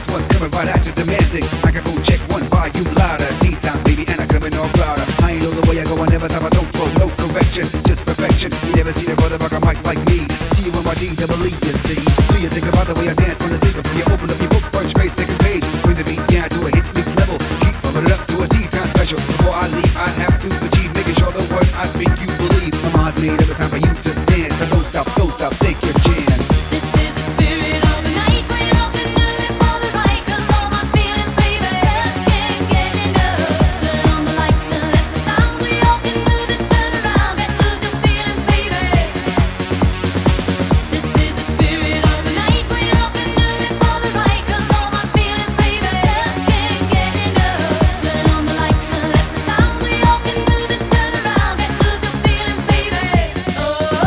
one's coming right at you demanding. Microphone check one volume louder. T-time baby and I'm coming all louder. I ain't know the way I go, I never stop, I don't throw no correction, just perfection. You never seen a brother rock a mic like me. T-U-M-R-D, double E, you see. Do you think about the way I dance on the table? You open up your book, first grade, second page. Bring the beat down to a hit mix level. Keep bumping it up to a T-time special. Before I leave, I have to achieve, making sure the words I speak you believe. My mind's made every time for you to dance. So don't stop, take your chance. This is the spirit of the night. We all can do it for the right. 'Cause all my feelings, baby, just can't get enough. Turn on the lights and let the sound. We all can do this. Turn around and lose your feelings, baby. This is the spirit of the night. We all can do it for the right. 'Cause all my feelings, baby, just can't get enough. Turn on the lights and let the sound. We all can do this. Turn around and lose your feelings, baby. Oh.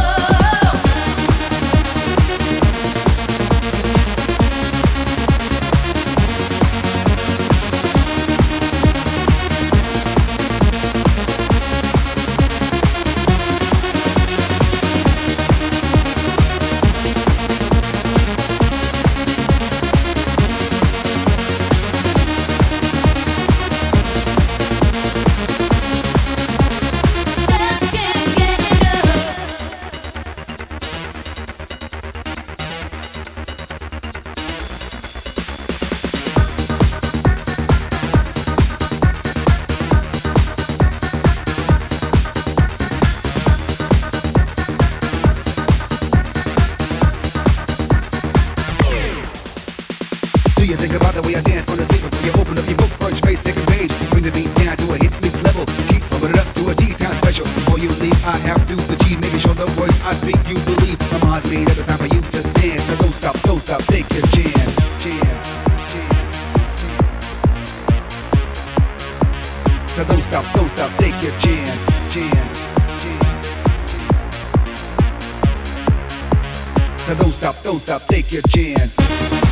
Do you think about the way I dance on the table? You open up your book, first grade, second page. Bring the beat down to a hit mix level. Keep bumping it up to a T-time special. Before you leave, I have to achieve, making sure the words I speak you believe. My mind's made every time for you to dance. So don't stop, take your chance. So don't stop, take your chance. So don't stop, take your chance.